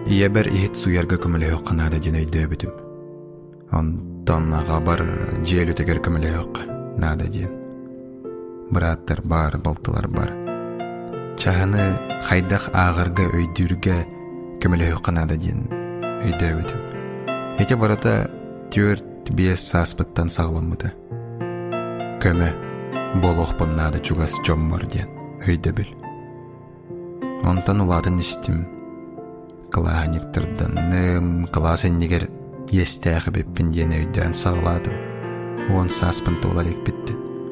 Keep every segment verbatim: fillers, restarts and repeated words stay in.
Ие бер иһит суярга көмөлөһө канада ден өйдөбүтүм. Онтон агабар жел өтөгөр көмөлөһө нада ден. Быраттар бар, балтылар бар. Чаханы хайдах агырга өйдүргө көмөлөһө канада ден өйдөбүтүм. Эте барата төрт бес саспыттан сагламмыта. Көмө болохпун нада чугас жоммор ден өйдөбүл. Онтон улатын истим. Кылааниктырдан ным кылаасын нигер естәхи беппин ден өйдөн сагладым. Он саспын толалек битти.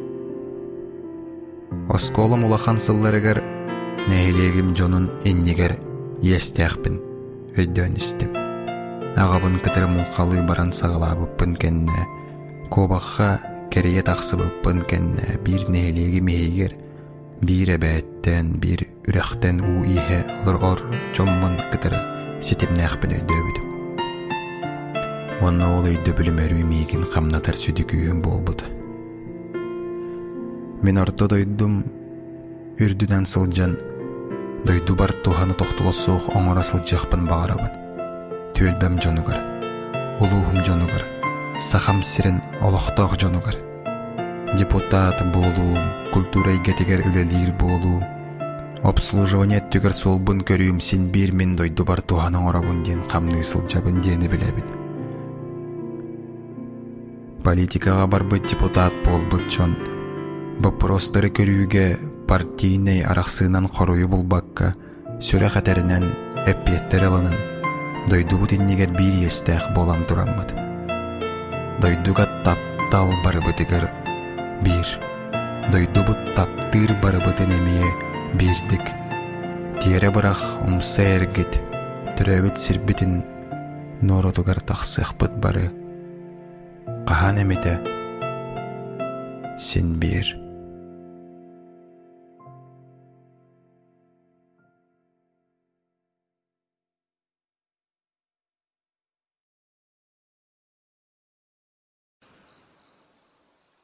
Осколым улахан сылларыгар нәйлегим жонун эннигер естәхпин өйдөн истим. Агабын кытыры мулкалы баран сагалабыппын кенне, кобаққа керeye тақсыбыппын кенне, бир нәйлеги мейгер, бир әбәттен, бир үрәқтен у ihe олар-ор жоммын кытыры сетемнәхпін өйдөбүдім. Онна ол өйдөбүлім әрүй мейгін қамнатар сүдігүйін болбуды. Мен орто дойдум үрдүнен сылжан, дойду бар туханы тоқтылысуық оңора сылжақпын бағарабын. Төлбәм жонугар, улуғым жонугар, сахам сирен олықтақ жонугар. Депутат болуым, культура игетегер үлелер болуым, обслуживание түгер солбын көрүйім сен бир мен дойду бар туханы оңорабын ден қамны сылжабын дені білебін. Политикаға барбыт депутат болбыт жон. Вопростары көрүүгө партийный арақсынан қоройы болбаққа, сөре қатарынан әппеттер алынан, дойду бұтыннегер бір естәқ болан тұраммыд. Дойдуға таптал барыбытыгар бір, дойду бұт таптыр барыбытын емее бірдік. Тері бұрақ ұмса әргіт, түрәбіт сірбітін норотугар тақсық бұт бары. Қахан әметі сен бір.